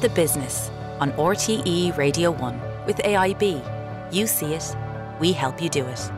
The Business on RTE Radio 1 with AIB. You see it, we help you do it.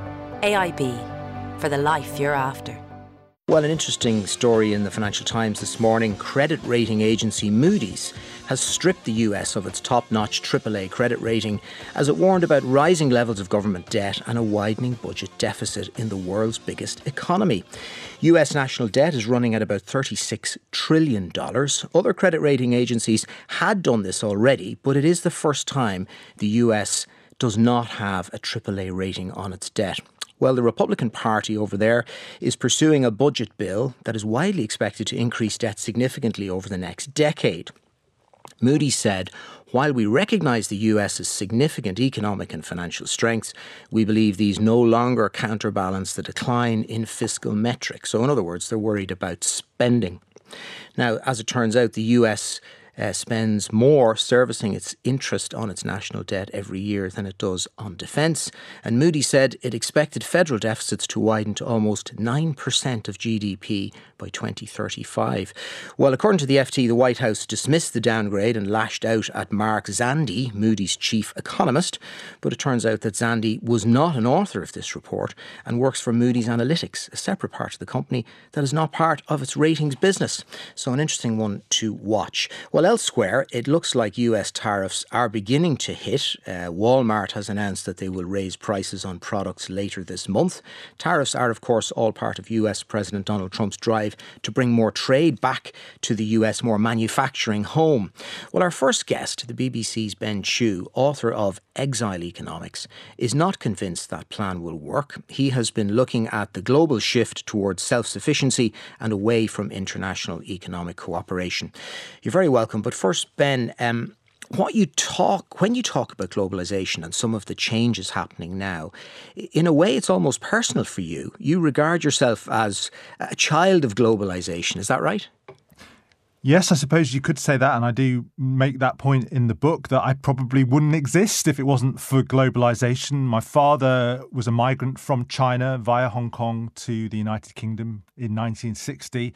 AIB, for the life you're after. Well, an interesting story in the Financial Times this morning. Credit rating agency Moody's has stripped the US of its top-notch AAA credit rating as it warned about rising levels of government debt and a widening budget deficit in the world's biggest economy. US national debt is running at about $36 trillion. Other credit rating agencies had done this already, but it is the first time the US does not have a AAA rating on its debt. Well, the Republican Party over there is pursuing a budget bill that is widely expected to increase debt significantly over the next decade. Moody's said, while we recognise the US's significant economic and financial strengths, we believe these no longer counterbalance the decline in fiscal metrics. So in other words, they're worried about spending. Now, as it turns out, the US spends more servicing its interest on its national debt every year than it does on defence. And Moody's said it expected federal deficits to widen to almost 9% of GDP by 2035. Well, according to the FT, the White House dismissed the downgrade and lashed out at Mark Zandi, Moody's chief economist. But it turns out that Zandi was not an author of this report and works for Moody's Analytics, a separate part of the company that is not part of its ratings business. So an interesting one to watch. Well, elsewhere, it looks like US tariffs are beginning to hit. Walmart has announced that they will raise prices on products later this month. Tariffs are, of course, all part of US President Donald Trump's drive to bring more trade back to the US, more manufacturing home. Well, our first guest, the BBC's Ben Chu, author of Exile Economics, is not convinced that plan will work. He has been looking at the global shift towards self-sufficiency and away from international economic cooperation. You're very welcome. But first, Ben, when you talk about globalisation and some of the changes happening now, in a way it's almost personal for you. You regard yourself as a child of globalisation, is that right? Yes, I suppose you could say that, and I do make that point in the book that I probably wouldn't exist if it wasn't for globalisation. My father was a migrant from China via Hong Kong to the United Kingdom in 1960.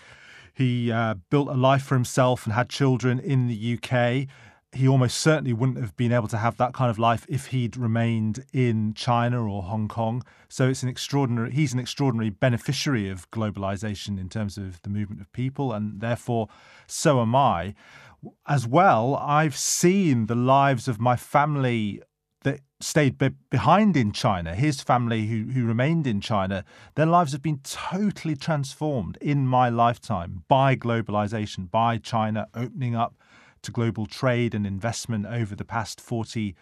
He built a life for himself and had children in the UK. He almost certainly wouldn't have been able to have that kind of life if he'd remained in China or Hong Kong. So he's an extraordinary beneficiary of globalization in terms of the movement of people, and therefore so am I. As well, I've seen the lives of my family that stayed behind in China, his family who remained in China, their lives have been totally transformed in my lifetime by globalization, by China opening up to global trade and investment over the past 40,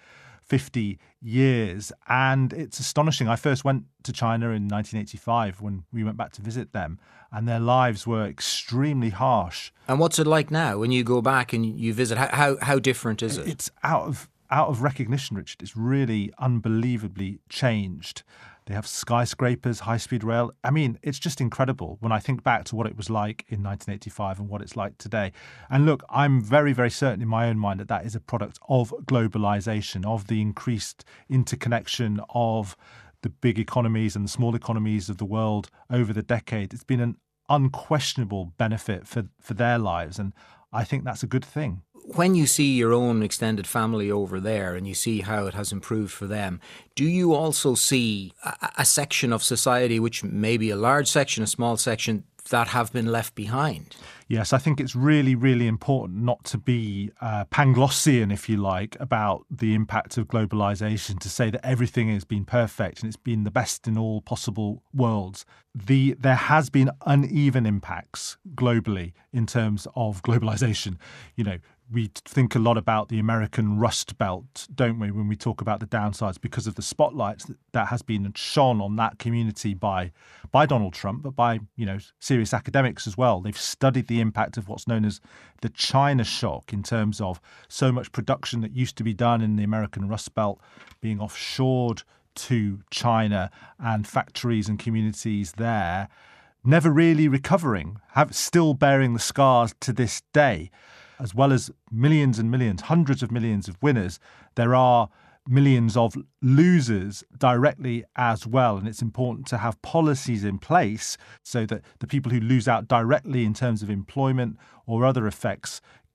50 years. And it's astonishing. I first went to China in 1985 when we went back to visit them, and their lives were extremely harsh. And what's it like now when you go back and you visit? How different is it? It's out of recognition, Richard. It's really unbelievably changed. They have skyscrapers, high-speed rail. I mean, it's just incredible when I think back to what it was like in 1985 and what it's like today. And look, I'm very, very certain in my own mind that is a product of globalization, of the increased interconnection of the big economies and the small economies of the world over the decade. It's been an unquestionable benefit for their lives, and I think that's a good thing. When you see your own extended family over there and you see how it has improved for them, do you also see a section of society, which may be a large section, a small section, that have been left behind? Yes, I think it's really, really important not to be Panglossian, if you like, about the impact of globalisation, to say that everything has been perfect and it's been the best in all possible worlds. There has been uneven impacts globally in terms of globalisation. You know, we think a lot about the American Rust Belt, don't we, when we talk about the downsides, because of the spotlights that has been shone on that community by Donald Trump, but by, serious academics as well. They've studied the impact of what's known as the China shock in terms of so much production that used to be done in the American Rust Belt being offshored to China, and factories and communities there never really recovering, still bearing the scars to this day. As well as millions and millions, hundreds of millions of winners, there are millions of losers directly as well. And it's important to have policies in place so that the people who lose out directly in terms of employment or other effects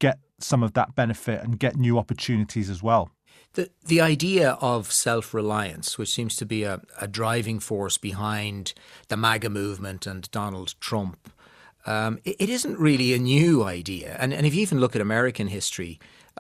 get some of that benefit and get new opportunities as well. The idea of self-reliance, which seems to be a driving force behind the MAGA movement and Donald Trump, it isn't really a new idea. And if you even look at American history,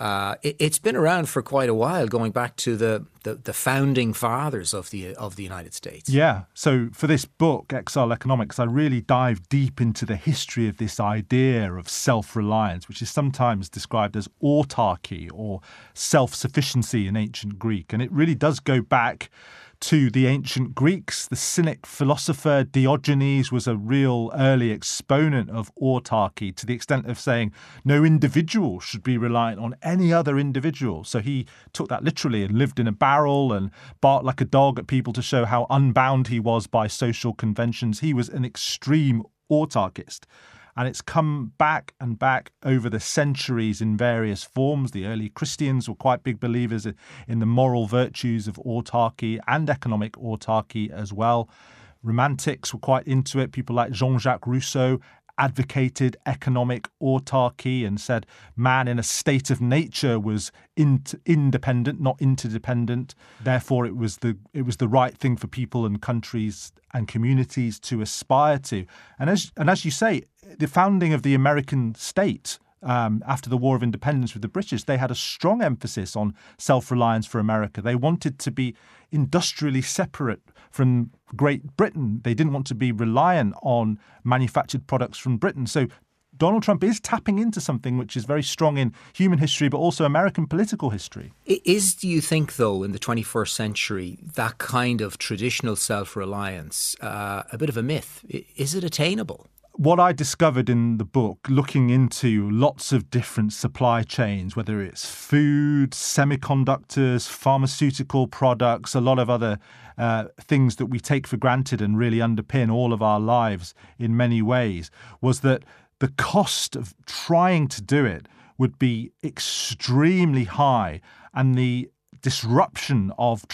it's been around for quite a while, going back to the founding fathers of the United States. Yeah. So for this book, Exile Economics, I really dive deep into the history of this idea of self-reliance, which is sometimes described as autarky or self-sufficiency in ancient Greek. And it really does go back to the ancient Greeks. The Cynic philosopher Diogenes was a real early exponent of autarky, to the extent of saying no individual should be reliant on any other individual. So he took that literally and lived in a barrel and barked like a dog at people to show how unbound he was by social conventions. He was an extreme autarkist. And it's come back and back over the centuries in various forms. The early Christians were quite big believers in the moral virtues of autarky and economic autarky as well. Romantics were quite into it. People like Jean-Jacques Rousseau advocated economic autarky and said man in a state of nature was independent, not interdependent. Therefore, it was the right thing for people and countries and communities to aspire to. And as you say, the founding of the American state after the War of Independence with the British, they had a strong emphasis on self-reliance for America. They wanted to be industrially separate from Great Britain. They didn't want to be reliant on manufactured products from Britain. So Donald Trump is tapping into something which is very strong in human history, but also American political history. Do you think, though, in the 21st century, that kind of traditional self-reliance, a bit of a myth? Is it attainable? What I discovered in the book, looking into lots of different supply chains, whether it's food, semiconductors, pharmaceutical products, a lot of other things that we take for granted and really underpin all of our lives in many ways, was that the cost of trying to do it would be extremely high, and the disruption of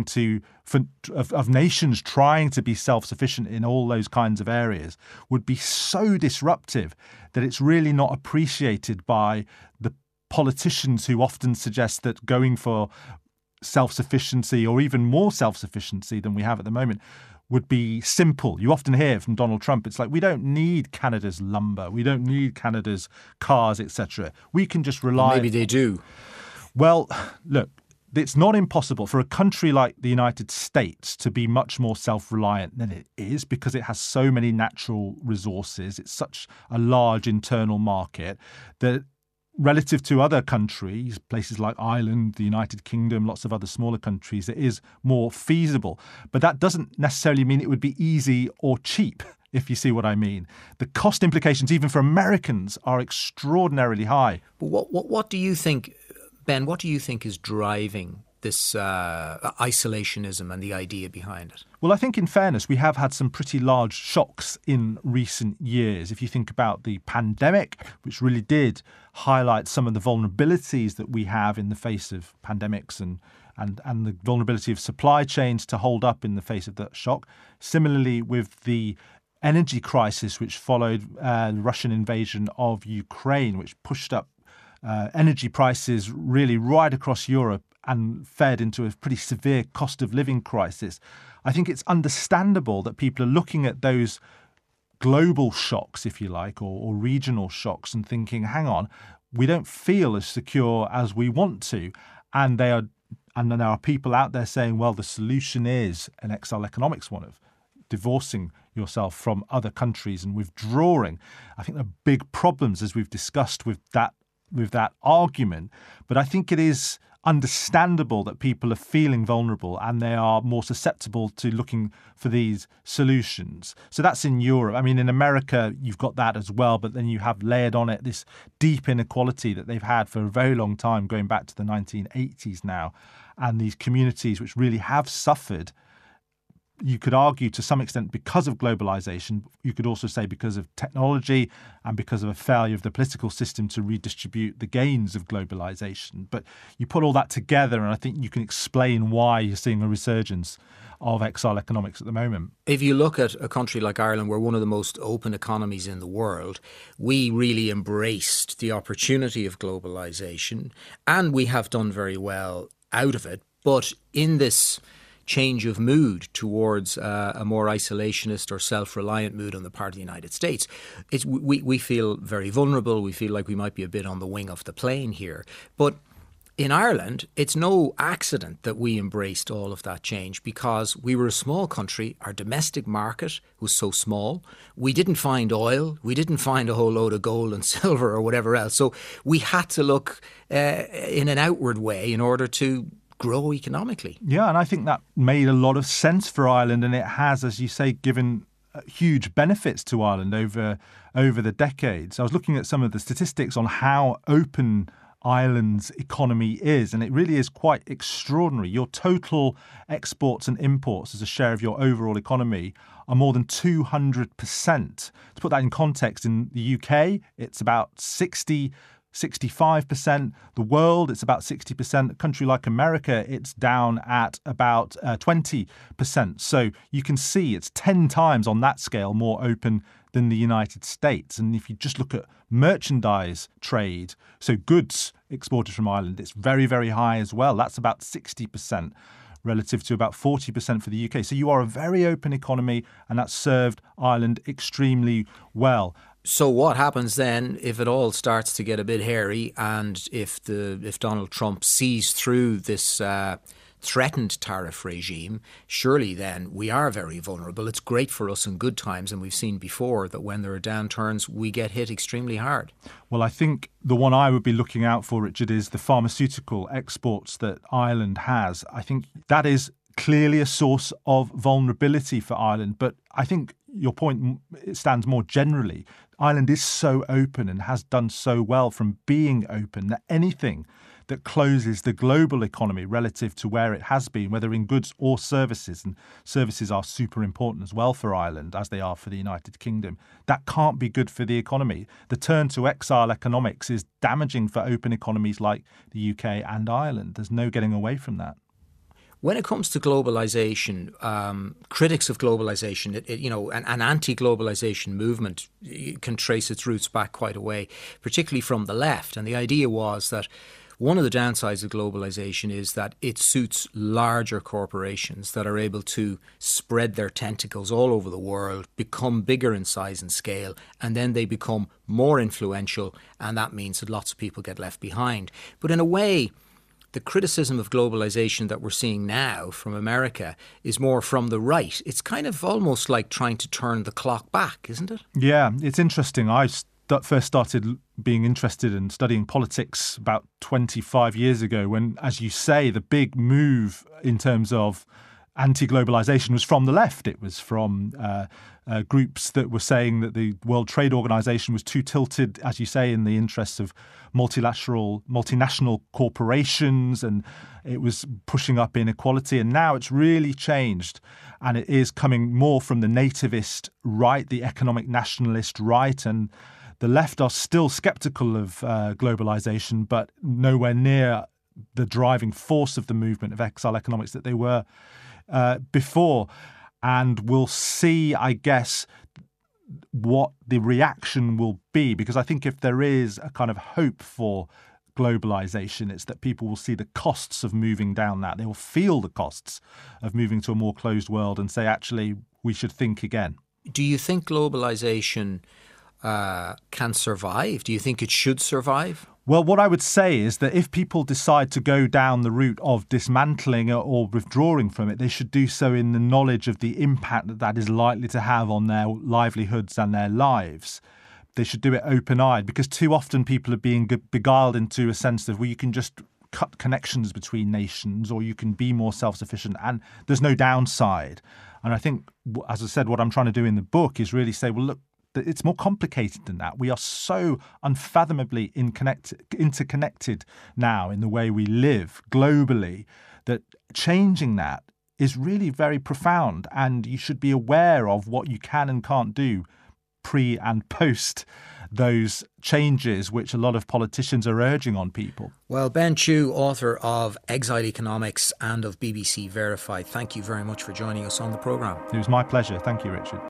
of nations trying to be self-sufficient in all those kinds of areas would be so disruptive that it's really not appreciated by the politicians who often suggest that going for self-sufficiency or even more self-sufficiency than we have at the moment would be simple. You often hear from Donald Trump, it's like, we don't need Canada's lumber, we don't need Canada's cars, etc. We can just rely... Well, maybe they do. Well, look, it's not impossible for a country like the United States to be much more self-reliant than it is, because it has so many natural resources. It's such a large internal market that relative to other countries, places like Ireland, the United Kingdom, lots of other smaller countries, it is more feasible. But that doesn't necessarily mean it would be easy or cheap, if you see what I mean. The cost implications, even for Americans, are extraordinarily high. But what do you think... Ben, what do you think is driving this isolationism and the idea behind it? Well, I think in fairness, we have had some pretty large shocks in recent years. If you think about the pandemic, which really did highlight some of the vulnerabilities that we have in the face of pandemics and the vulnerability of supply chains to hold up in the face of that shock. Similarly, with the energy crisis, which followed the Russian invasion of Ukraine, which pushed up energy prices really right across Europe and fed into a pretty severe cost of living crisis. I think it's understandable that people are looking at those global shocks, if you like, or regional shocks and thinking, hang on, we don't feel as secure as we want to. And there are people out there saying, well, the solution is an Exile Economics one of divorcing yourself from other countries and withdrawing. I think there are big problems, as we've discussed, with that argument, but I think it is understandable that people are feeling vulnerable and they are more susceptible to looking for these solutions. So that's in Europe. I mean, in America, you've got that as well, but then you have layered on it this deep inequality that they've had for a very long time, going back to the 1980s now, and these communities which really have suffered. You could argue to some extent because of globalization. You could also say because of technology and because of a failure of the political system to redistribute the gains of globalization. But you put all that together and I think you can explain why you're seeing a resurgence of exile economics at the moment. If you look at a country like Ireland, we're one of the most open economies in the world. We really embraced the opportunity of globalisation, and we have done very well out of it. But in this change of mood towards a more isolationist or self-reliant mood on the part of the United States, we feel very vulnerable. We feel like we might be a bit on the wing of the plane here. But in Ireland, it's no accident that we embraced all of that change, because we were a small country. Our domestic market was so small. We didn't find oil. We didn't find a whole load of gold and silver or whatever else. So we had to look in an outward way in order to grow economically. Yeah, and I think that made a lot of sense for Ireland, and it has, as you say, given huge benefits to Ireland over the decades. I was looking at some of the statistics on how open Ireland's economy is, and it really is quite extraordinary. Your total exports and imports as a share of your overall economy are more than 200%. To put that in context, in the UK, it's about 65%. The world, it's about 60%. A country like America, it's down at about 20%. So you can see it's 10 times on that scale more open than the United States. And if you just look at merchandise trade, so goods exported from Ireland, it's very, very high as well. That's about 60% relative to about 40% for the UK. So you are a very open economy, and that's served Ireland extremely well. So what happens then if it all starts to get a bit hairy, and if Donald Trump sees through this threatened tariff regime? Surely then we are very vulnerable. It's great for us in good times, and we've seen before that when there are downturns, we get hit extremely hard. Well, I think the one I would be looking out for, Richard, is the pharmaceutical exports that Ireland has. I think that is clearly a source of vulnerability for Ireland. But I think your point stands more generally. Ireland is so open and has done so well from being open that anything that closes the global economy relative to where it has been, whether in goods or services, and services are super important as well for Ireland, as they are for the United Kingdom, that can't be good for the economy. The turn to exile economics is damaging for open economies like the UK and Ireland. There's no getting away from that. When it comes to globalisation, critics of globalisation, an anti-globalisation movement can trace its roots back quite a way, particularly from the left. And the idea was that one of the downsides of globalisation is that it suits larger corporations that are able to spread their tentacles all over the world, become bigger in size and scale, and then they become more influential, and that means that lots of people get left behind. But in a way, the criticism of globalisation that we're seeing now from America is more from the right. It's kind of almost like trying to turn the clock back, isn't it? Yeah, it's interesting. I first started being interested in studying politics about 25 years ago when, as you say, the big move in terms of anti-globalisation was from the left. It was from groups that were saying that the World Trade Organization was too tilted, as you say, in the interests of multinational corporations, and it was pushing up inequality. And now it's really changed, and it is coming more from the nativist right, the economic nationalist right, and the left are still sceptical of globalisation, but nowhere near the driving force of the movement of exile economics that they were before. And we'll see, I guess, what the reaction will be, because I think if there is a kind of hope for globalisation, it's that people will see the costs of moving down that. They will feel the costs of moving to a more closed world and say, actually, we should think again. Do you think globalisation can survive? Do you think it should survive? Well, what I would say is that if people decide to go down the route of dismantling or withdrawing from it, they should do so in the knowledge of the impact that that is likely to have on their livelihoods and their lives. They should do it open-eyed, because too often people are being beguiled into a sense of, well, you can just cut connections between nations, or you can be more self-sufficient, and there's no downside. And I think, as I said, what I'm trying to do in the book is really say, well, look, it's more complicated than that. We are so unfathomably interconnected now in the way we live globally that changing that is really very profound, and you should be aware of what you can and can't do pre and post those changes which a lot of politicians are urging on people. Well, Ben Chew, author of Exile Economics and of BBC Verified, thank you very much for joining us on the programme. It was my pleasure. Thank you, Richard.